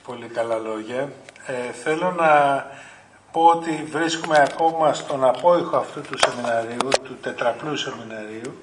Πολύ καλά λόγια. Θέλω να πω ότι βρίσκουμε ακόμα στον απόϊχο αυτού του σεμιναρίου, του τετραπλού σεμιναρίου.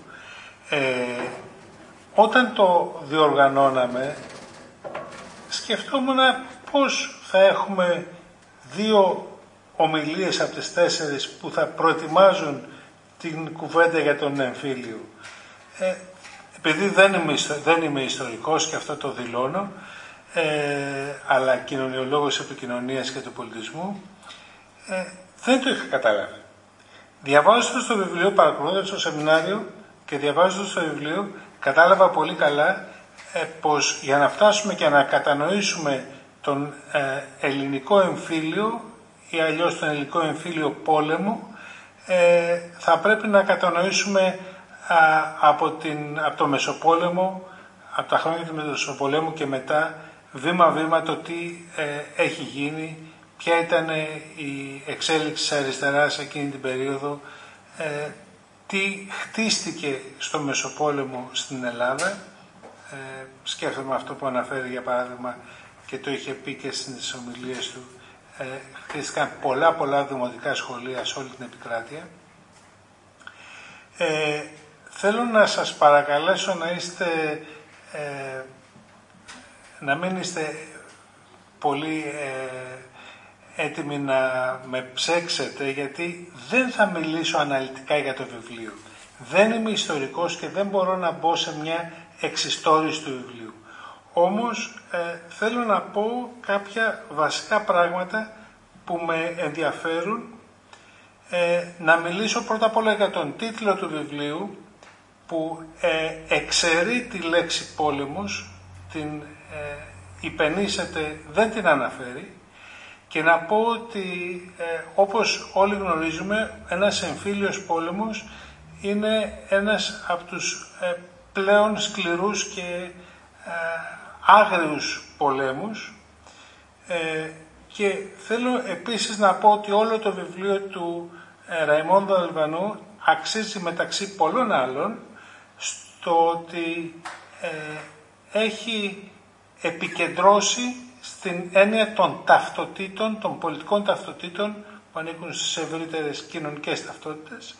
Όταν το διοργανώναμε, σκεφτόμουν πώς θα έχουμε 2 ομιλίες από τις 4 που θα προετοιμάζουν την κουβέντα για τον εμφύλιο. Επειδή δεν είμαι ιστορικός και αυτό το δηλώνω, αλλά κοινωνιολόγος επικοινωνίας και του πολιτισμού, δεν το είχα καταλάβει. Διαβάζοντας το βιβλίο, παρακολουθώντας το σεμινάριο και διαβάζοντας το βιβλίο, κατάλαβα πολύ καλά πως για να φτάσουμε και να κατανοήσουμε τον ελληνικό εμφύλιο ή αλλιώς τον ελληνικό εμφύλιο πόλεμο, θα πρέπει να κατανοήσουμε από το Μεσοπόλεμο, από τα χρόνια του Μεσοπολέμου και μετά, βήμα-βήμα το τι έχει γίνει, ποια ήταν η εξέλιξη της αριστεράς εκείνη την περίοδο, τι χτίστηκε στο Μεσοπόλεμο στην Ελλάδα. Σκέφτομαι αυτό που αναφέρει για παράδειγμα και το είχε πει και στις ομιλίες του. Χτίστηκαν πολλά δημοτικά σχολεία σε όλη την επικράτεια. Θέλω να σας παρακαλέσω να μην είστε πολύ έτοιμοι να με ψέξετε, γιατί δεν θα μιλήσω αναλυτικά για το βιβλίο. Δεν είμαι ιστορικός και δεν μπορώ να μπω σε μια εξιστόρηση του βιβλίου. Όμως θέλω να πω κάποια βασικά πράγματα που με ενδιαφέρουν. Να μιλήσω πρώτα απ' όλα για τον τίτλο του βιβλίου, που εξαιρεί τη λέξη πόλεμος, την υπενήσεται, δεν την αναφέρει, και να πω ότι όπως όλοι γνωρίζουμε, ένας εμφύλιος πόλεμος είναι ένας από τους πλέον σκληρούς και άγριους πολέμους, και θέλω επίσης να πω ότι όλο το βιβλίο του Ραϊμόντο Αλβανού αξίζει μεταξύ πολλών άλλων στο ότι έχει επικεντρώσει στην έννοια των ταυτοτήτων, των πολιτικών ταυτοτήτων που ανήκουν στις ευρύτερες κοινωνικές ταυτότητες,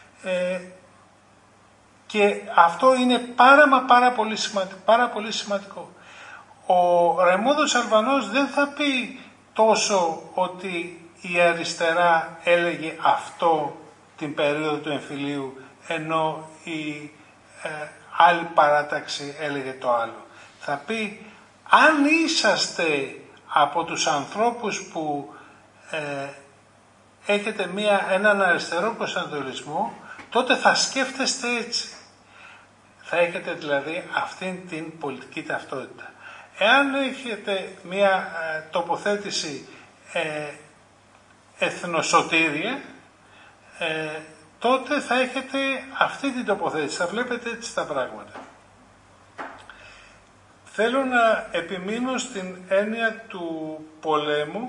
και αυτό είναι πάρα πολύ σημαντικό. Ο Ραϊμόντος Αλβανός δεν θα πει τόσο ότι η αριστερά έλεγε αυτό την περίοδο του εμφυλίου, ενώ η άλλη παράταξη έλεγε το άλλο. Θα πει, αν είσαστε από τους ανθρώπους που έχετε έναν αριστερό προσανατολισμό, τότε θα σκέφτεστε έτσι. Θα έχετε δηλαδή αυτήν την πολιτική ταυτότητα. Εάν έχετε μια τοποθέτηση εθνοσωτήρια, τότε θα έχετε αυτή την τοποθέτηση, θα βλέπετε έτσι τα πράγματα. Θέλω να επιμείνω στην έννοια του πολέμου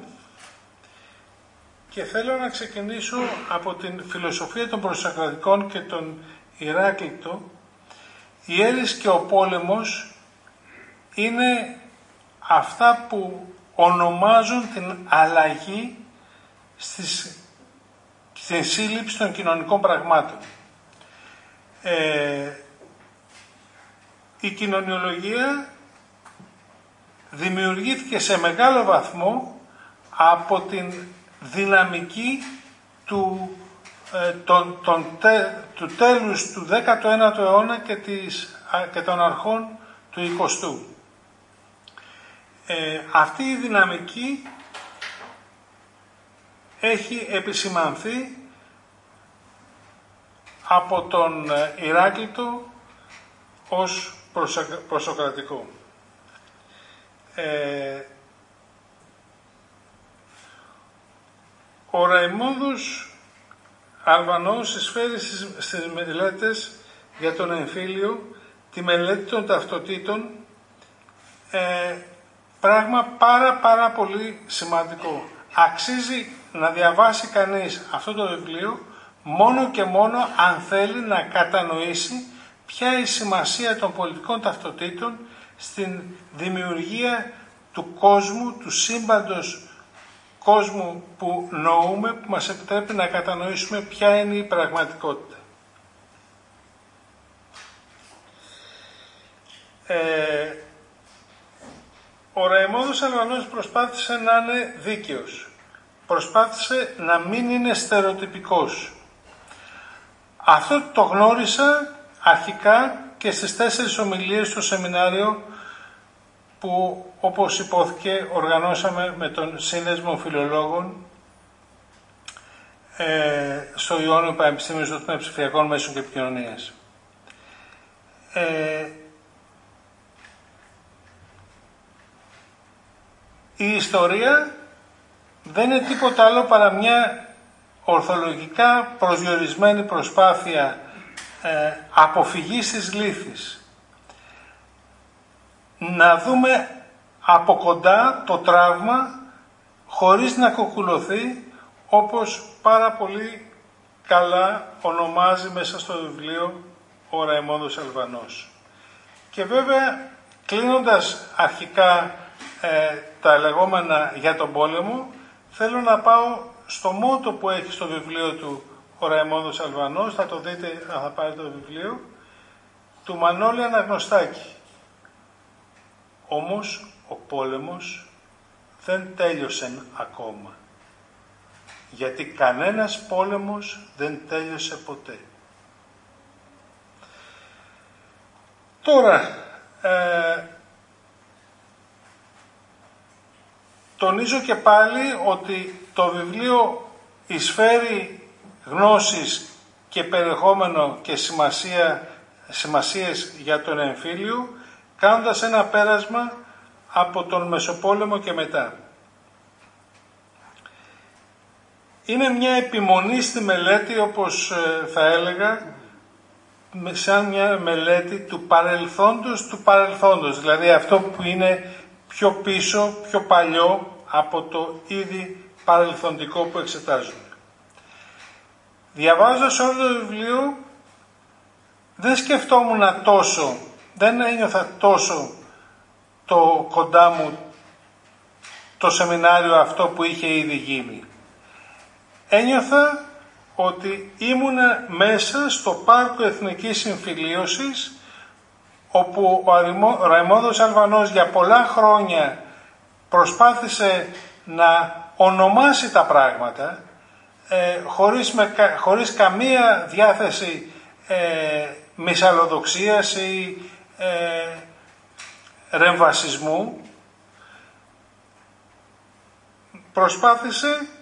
και θέλω να ξεκινήσω από την φιλοσοφία των προσοκρατικών και τον Ηράκλειτο. Η έρης και ο πόλεμος είναι αυτά που ονομάζουν την αλλαγή στην σύλληψη των κοινωνικών πραγμάτων. Η κοινωνιολογία δημιουργήθηκε σε μεγάλο βαθμό από την δυναμική του τέλους του 19ου αιώνα και των αρχών του 20ου. Αυτή η δυναμική έχει επισημανθεί από τον Ηράκλειτο ως προσοκρατικό. Ο Ραϊμόντος Αλβανός εισφέρει στις μελέτες για τον εμφύλιο τη μελέτη των ταυτοτήτων, πράγμα πάρα πολύ σημαντικό. Αξίζει να διαβάσει κανείς αυτό το βιβλίο μόνο και μόνο αν θέλει να κατανοήσει ποια είναι η σημασία των πολιτικών ταυτοτήτων στην δημιουργία του κόσμου, του σύμπαντος κόσμου που νοούμε, που μας επιτρέπει να κατανοήσουμε ποια είναι η πραγματικότητα. Ο Ραϊμόνδος Αλβανός προσπάθησε να είναι δίκαιος. Προσπάθησε να μην είναι στερεοτυπικός. Αυτό το γνώρισα αρχικά και στις 4 ομιλίες στο σεμινάριο που, όπως υπόθηκε, οργανώσαμε με τον Σύνδεσμο Φιλολόγων στο Ιόνιο Πανεπιστήμιο στο Τμήμα Ψηφιακών Μέσων και Επικοινωνίας. Η ιστορία δεν είναι τίποτα άλλο παρά μια ορθολογικά προσδιορισμένη προσπάθεια αποφυγής της λύθης. Να δούμε από κοντά το τραύμα χωρίς να κοκκουλωθεί, όπως πάρα πολύ καλά ονομάζει μέσα στο βιβλίο ο Ραϊμόνδος Αλβανός. Και βέβαια, κλείνοντας αρχικά τα λεγόμενα για τον πόλεμο, θέλω να πάω στο μότο που έχει στο βιβλίο του ο Ραϊμόνδος Αλβανός, θα το δείτε αν θα πάρετε το βιβλίο, του Μανώλη Αναγνωστάκη. Όμως ο πόλεμος δεν τέλειωσε ακόμα, γιατί κανένας πόλεμος δεν τέλειωσε ποτέ. Τώρα, τονίζω και πάλι ότι το βιβλίο εισφέρει γνώσεις και περιεχόμενο και σημασίες για τον εμφύλιο, κάνοντας ένα πέρασμα από τον Μεσοπόλεμο και μετά. Είναι μια επιμονή στη μελέτη, όπως θα έλεγα, σαν μια μελέτη του παρελθόντος, δηλαδή αυτό που είναι πιο πίσω, πιο παλιό από το ήδη παρελθοντικό που εξετάζουμε. Διαβάζοντας όλο το βιβλίο, δεν σκεφτόμουν τόσο, δεν ένιωθα τόσο το κοντά μου το σεμινάριο αυτό που είχε ήδη γίνει. Ένιωθα ότι ήμουνα μέσα στο πάρκο Εθνικής Συμφιλίωσης, όπου ο Ραϊμόνδος Αλβανός για πολλά χρόνια προσπάθησε να ονομάσει τα πράγματα, χωρίς καμία διάθεση μυσαλλοδοξίας ή ρεμβασισμού. Προσπάθησε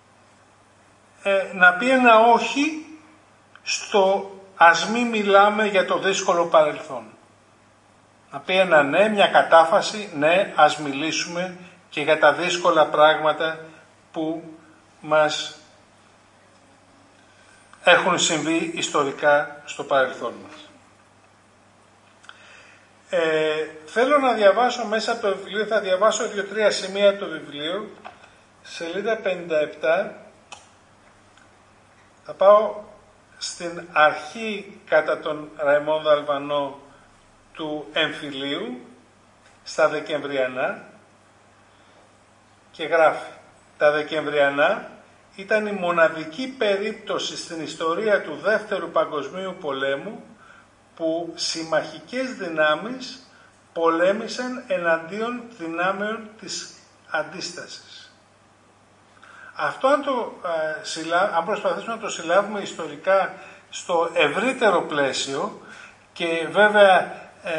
να πει ένα όχι στο ας μη μιλάμε για το δύσκολο παρελθόν. Να πει ένα ναι, μια κατάφαση, ναι, ας μιλήσουμε και για τα δύσκολα πράγματα που μας έχουν συμβεί ιστορικά στο παρελθόν μας. Θέλω να διαβάσω μέσα από το βιβλίο, θα διαβάσω 2-3 σημεία από το βιβλίο, σελίδα 57, θα πάω στην αρχή κατά τον Ραϊμόνδο Αλβανό του εμφυλίου, στα Δεκεμβριανά, και γράφει: τα Δεκεμβριανά ήταν η μοναδική περίπτωση στην ιστορία του Δεύτερου Παγκοσμίου Πολέμου που συμμαχικές δυνάμεις πολέμησαν εναντίον δυνάμεων της αντίστασης. Αυτό αν προσπαθήσουμε να το συλλάβουμε ιστορικά στο ευρύτερο πλαίσιο, και βέβαια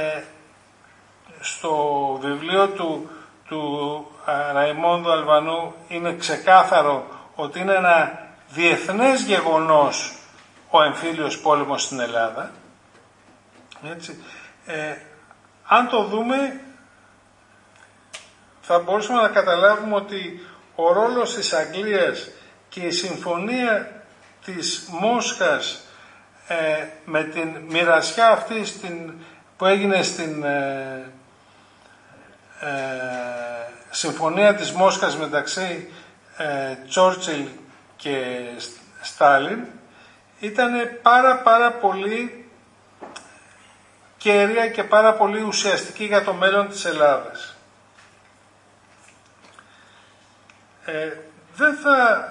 στο βιβλίο του Ραϊμόνδου Αλβανού είναι ξεκάθαρο ότι είναι ένα διεθνές γεγονός ο εμφύλιος πόλεμος στην Ελλάδα. Έτσι. Αν το δούμε, θα μπορούσαμε να καταλάβουμε ότι ο ρόλος της Αγγλίας και η συμφωνία της Μόσχας με την μοιρασιά αυτή που έγινε στην συμφωνία της Μόσχας μεταξύ Τσόρτσιλ και Στάλιν ήταν πάρα πολύ κέρια και πάρα πολύ ουσιαστική για το μέλλον της Ελλάδας. Δεν θα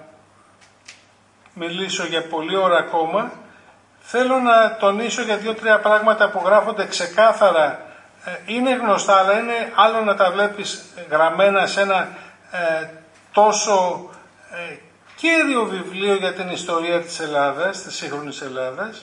μιλήσω για πολλή ώρα ακόμα. Θέλω να τονίσω για 2-3 πράγματα που γράφονται ξεκάθαρα. Είναι γνωστά, αλλά είναι άλλο να τα βλέπεις γραμμένα σε ένα τόσο κύριο βιβλίο για την ιστορία της Ελλάδας, της σύγχρονης Ελλάδας.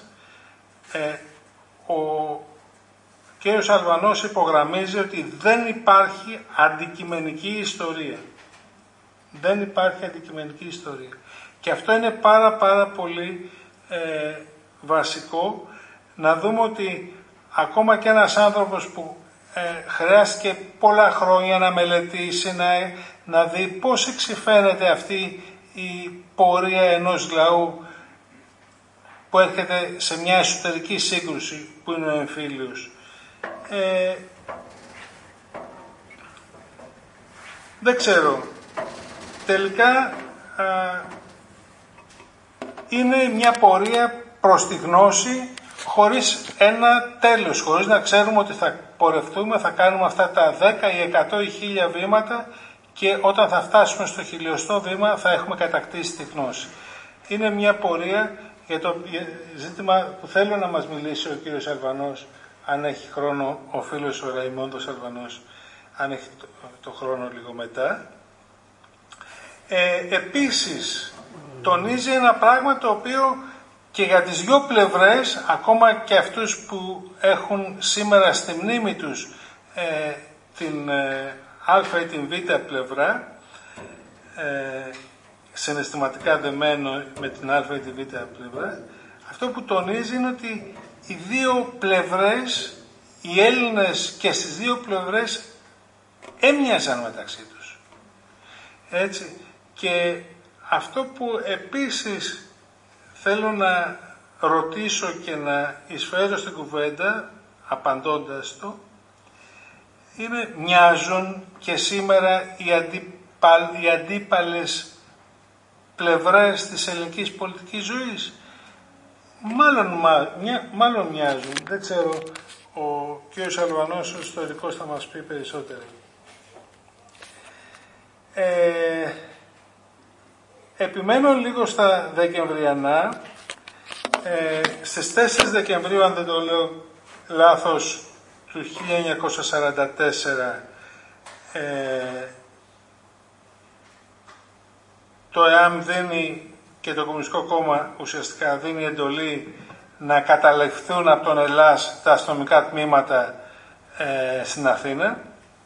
Ο κ. Αλβανός υπογραμμίζει ότι δεν υπάρχει αντικειμενική ιστορία. Δεν υπάρχει αντικειμενική ιστορία. Και αυτό είναι πάρα πολύ βασικό, να δούμε ότι ακόμα και ένας άνθρωπος που χρειάστηκε πολλά χρόνια να μελετήσει, να δει πώς εξυφαίνεται αυτή η πορεία ενός λαού που έρχεται σε μια εσωτερική σύγκρουση που είναι ο εμφύλιος. Δεν ξέρω. Τελικά είναι μια πορεία προς τη γνώση χωρίς ένα τέλος, χωρίς να ξέρουμε ότι θα πορευτούμε, θα κάνουμε αυτά τα 10 ή 100 ή 1000 βήματα και όταν θα φτάσουμε στο 1000ο βήμα θα έχουμε κατακτήσει τη γνώση. Είναι μια πορεία για το ζήτημα που θέλω να μας μιλήσει ο κύριος Αλβανός, αν έχει χρόνο, ο φίλος ο Ραϊμόντος Αλβανός, αν έχει το χρόνο λίγο μετά. Επίσης, τονίζει ένα πράγμα το οποίο και για τις δυο πλευρές, ακόμα και αυτούς που έχουν σήμερα στη μνήμη τους την α ή την β πλευρά, συναισθηματικά δεμένο με την α ή την β πλευρά, αυτό που τονίζει είναι ότι οι δύο πλευρές, οι Έλληνες και στις δύο πλευρές έμοιαζαν μεταξύ τους. Έτσι. Και αυτό που επίσης θέλω να ρωτήσω και να εισφέρω στην κουβέντα, απαντώντας το, είναι μοιάζουν και σήμερα οι αντίπαλες πλευρές της ελληνικής πολιτικής ζωής. Μάλλον μοιάζουν. Δεν ξέρω, ο κ. Αλβανός, ο ιστορικός, θα μας πει περισσότερα. Επιμένω λίγο στα Δεκεμβριανά. Στις 4 Δεκεμβρίου, αν δεν το λέω λάθος, του 1944, το ΕΑΜ δίνει και το Κομμουνιστικό Κόμμα ουσιαστικά δίνει εντολή να καταληφθούν από τον Ελλάς τα αστυνομικά τμήματα στην Αθήνα.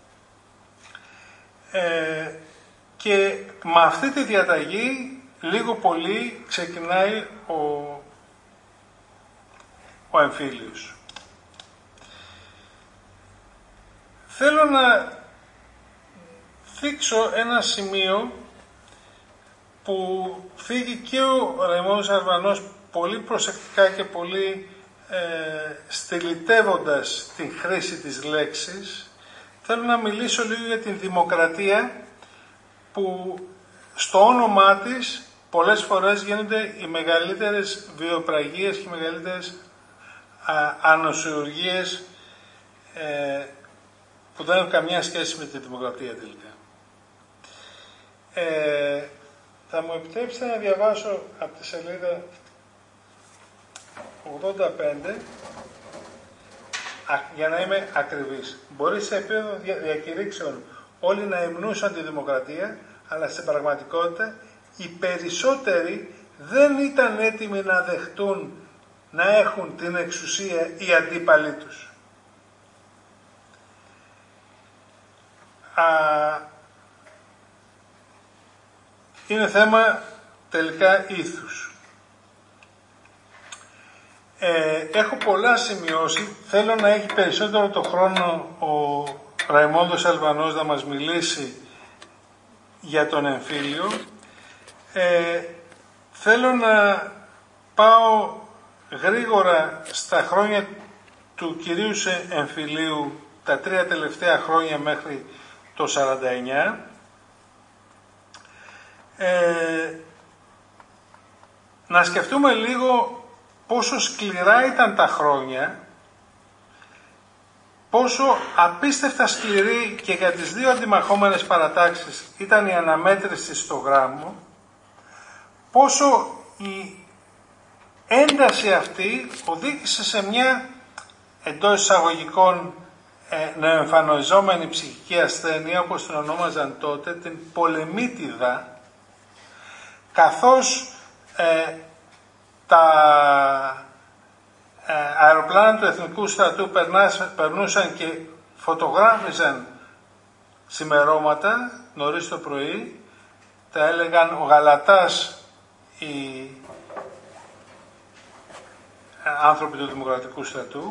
Και με αυτή τη διαταγή λίγο πολύ ξεκινάει ο εμφύλιος. Θέλω να θίξω ένα σημείο που φύγει και ο Ραϊμόντος Αλβανός πολύ προσεκτικά και πολύ στυλιτεύοντας την χρήση της λέξης. Θέλω να μιλήσω λίγο για την δημοκρατία, που στο όνομά της πολλές φορές γίνονται οι μεγαλύτερες βιοπραγίες και οι μεγαλύτερες ανοσιουργίες που δεν έχουν καμιά σχέση με τη δημοκρατία τελικά. Θα μου επιτρέψετε να διαβάσω από τη σελίδα 85 για να είμαι ακριβής. Μπορεί σε επίπεδο διακηρύξεων όλοι να υμνούσαν τη δημοκρατία, αλλά στην πραγματικότητα οι περισσότεροι δεν ήταν έτοιμοι να δεχτούν να έχουν την εξουσία οι αντίπαλοι τους. Είναι θέμα τελικά ήθους. Έχω πολλά σημειώσει. Θέλω να έχει περισσότερο το χρόνο ο Ραϊμόντος Αλβανός να μας μιλήσει για τον εμφύλιο. Θέλω να πάω γρήγορα στα χρόνια του κυρίου εμφυλίου, τα 3 τελευταία χρόνια μέχρι το 49. Να σκεφτούμε λίγο πόσο σκληρά ήταν τα χρόνια πόσο απίστευτα σκληρή και για τις δύο αντιμαχόμενες παρατάξεις ήταν η αναμέτρηση στο γράμμο, πόσο η ένταση αυτή οδήγησε σε μια εντός εισαγωγικών νεοεμφανοιζόμενη ψυχική ασθένεια, όπως την ονόμαζαν τότε, την πολεμίτιδα, καθώς τα αεροπλάνα του Εθνικού Στρατού περνούσαν και φωτογράφιζαν ξημερώματα νωρίς το πρωί, τα έλεγαν ο Γαλατάς οι άνθρωποι του Δημοκρατικού Στρατού.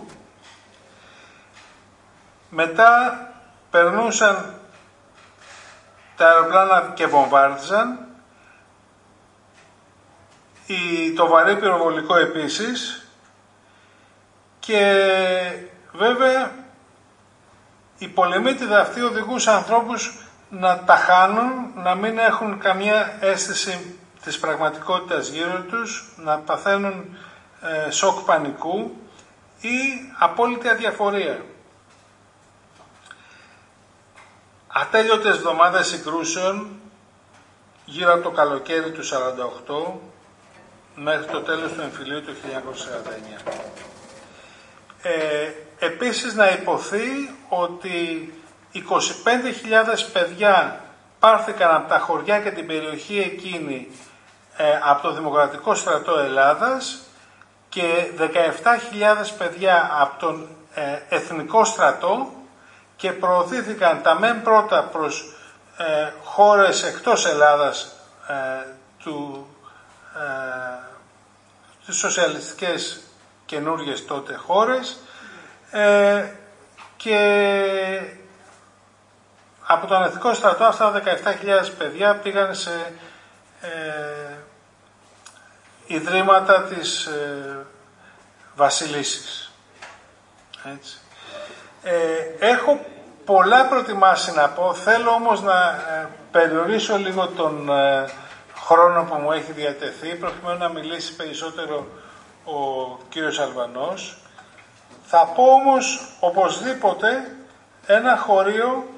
Μετά περνούσαν τα αεροπλάνα και βομβάρδιζαν, το βαρύ πυροβολικό επίσης, και βέβαια οι πολεμίτιδα αυτοί οδηγούσαν ανθρώπους να τα χάνουν, να μην έχουν καμία αίσθηση της πραγματικότητας γύρω τους, να παθαίνουν σοκ πανικού ή απόλυτη αδιαφορία. Ατέλειωτες εβδομάδες συγκρούσεων γύρω από το καλοκαίρι του 1948 μέχρι το τέλος του εμφυλίου του 1949. Επίσης να υποθεί ότι 25.000 παιδιά πάρθηκαν από τα χωριά και την περιοχή εκείνη από το Δημοκρατικό Στρατό Ελλάδας και 17.000 παιδιά από τον Εθνικό Στρατό, και προωθήθηκαν τα μεν πρώτα προς χώρες εκτός Ελλάδας, τις σοσιαλιστικές καινούργιες τότε χώρες, και από τον Εθνικό Στρατό αυτά τα 17.000 παιδιά πήγαν σε ιδρύματα της Βασιλίσσης. Έτσι. Έχω πολλά προτιμάσει να πω, θέλω όμως να περιορίσω λίγο τον χρόνο που μου έχει διατεθεί, προκειμένου να μιλήσει περισσότερο ο κύριος Αλβανός. Θα πω όμως οπωσδήποτε ένα χωρίο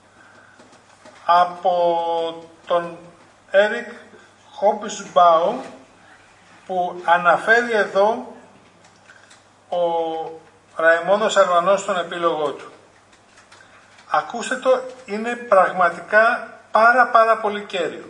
από τον Έρικ Χόμπισμπάου που αναφέρει εδώ ο Ραϊμόνδος Αλβανός στον επίλογό του. Ακούστε το, είναι πραγματικά πάρα πολύ κέριο.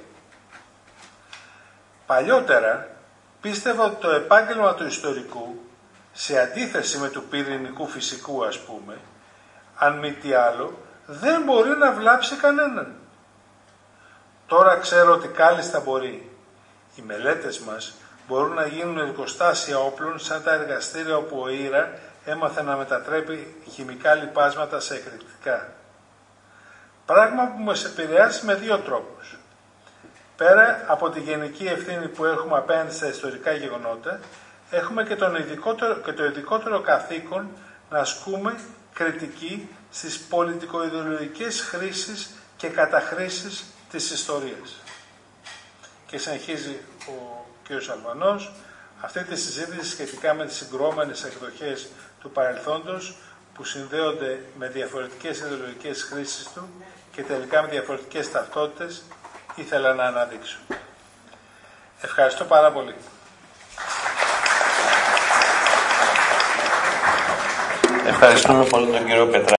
Παλιότερα πίστευα ότι το επάγγελμα του ιστορικού, σε αντίθεση με του πυρηνικού φυσικού ας πούμε, αν μη τι άλλο, δεν μπορεί να βλάψει κανέναν. Τώρα ξέρω ότι κάλλιστα μπορεί. Οι μελέτες μας μπορούν να γίνουν εργοστάσια όπλων σαν τα εργαστήρια όπου ο Ήρα έμαθε να μετατρέπει χημικά λιπάσματα σε εκρηκτικά. Πράγμα που μας επηρεάζει με δύο τρόπους. Πέρα από τη γενική ευθύνη που έχουμε απέναντι στα ιστορικά γεγονότα, έχουμε και το ειδικότερο καθήκον να ασκούμε κριτική στις πολιτικοειδεολογικές χρήσεις και καταχρήσεις της ιστορίας. Και συνεχίζει ο κ. Αλβανός αυτή τη συζήτηση σχετικά με τις συγκρουόμενες εκδοχές του παρελθόντος που συνδέονται με διαφορετικές ιδεολογικές χρήσεις του και τελικά με διαφορετικές ταυτότητες, ήθελα να αναδείξω. Ευχαριστώ πάρα πολύ. Ευχαριστούμε πολύ τον κύριο Πετρά.